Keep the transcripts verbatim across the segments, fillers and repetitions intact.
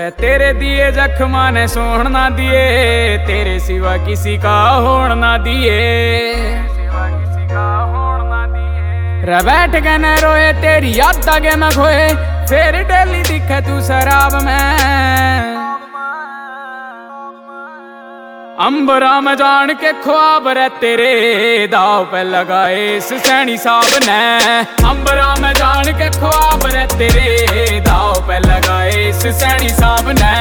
वे तेरे दिए जख्मा ने सोहन ना दिए, तेरे सिवा किसी का होन ना दिए। रे बैठ के न रोए तेरी याद आगे मैं खोए, फिर डेली दिखे तू शराब में। अंबरा में जान के ख्वाब रे तेरे, दाव पे लगाए इस सैनी साहब ने। अंबरा में जान के ख्वाब रे तेरे, दाव पे लगाए इस सैनी साहब ने।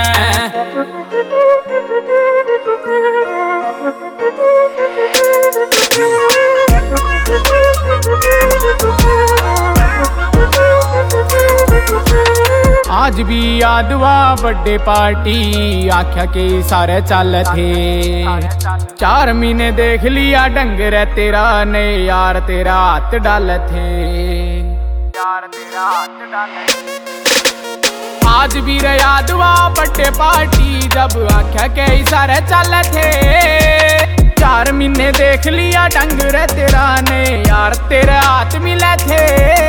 आज भी याद वा बर्थडे पार्टी, आख्या के सारे चल थे। चार महीने देख लिया ढंग रे तेरा, ने यार तेरा हाथ डाल थे। यार तेरा हाथ डाल थे। आज भी रे याद वा बर्थडे पार्टी, जब आख्या के सारे चल थे। चार महीने देख लिया ढंग रे तेरा, ने यार तेरे हाथ मिले थे।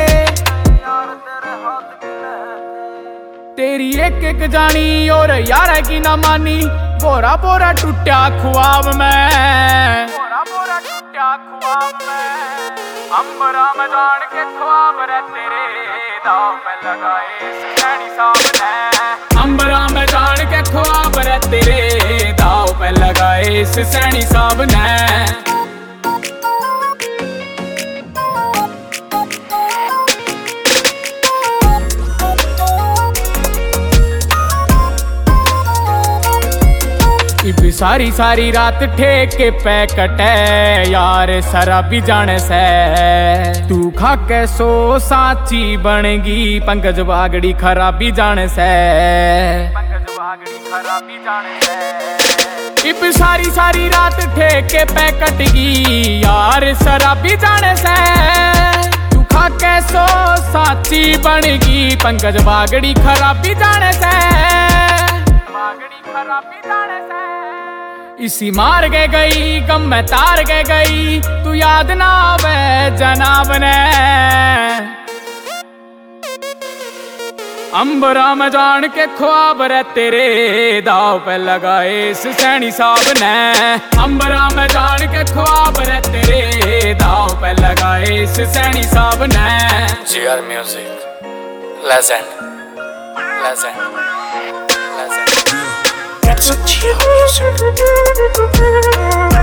तेरी एक एक जानी और यार की ना मानी, बोरा बोरा टूटा ख्वाब में। बोरा बोरा टूटा ख्वाब में। अंबरा में जान के ख्वाब रे तेरे, दाव पे लगाए इस सैनी साहब ने। अंबरा में जान के ख्वाब रे तेरे, दाव पे लगाए इस सैनी साहब ने। इब सारी सारी रात ठेके पे कटे, यार शराबी जाने से। तू खा के सो साची बनेगी, पंकज बागड़ी खराबी जाने से। पंकज बागड़ी खराबी जाने से। इब सारी सारी रात ठेके पे कटगी, यार शराबी जाने से। तू खा के सो साची बनेगी, पंकज बागड़ी खराबी जाने से। बागड़ी खराबी जाने से। इसी मार के गई गम में तार के गई, तू याद ना आवे जनाब ने। अंबरा में जान के ख्वाब रे तेरे, दाव पे लगाए इस सैनी साहब ने। अंबरा में जान के ख्वाब रे तेरे, दाव पे लगाए इस सैनी साहब ने। G R music legend legend legend. It's a G R music.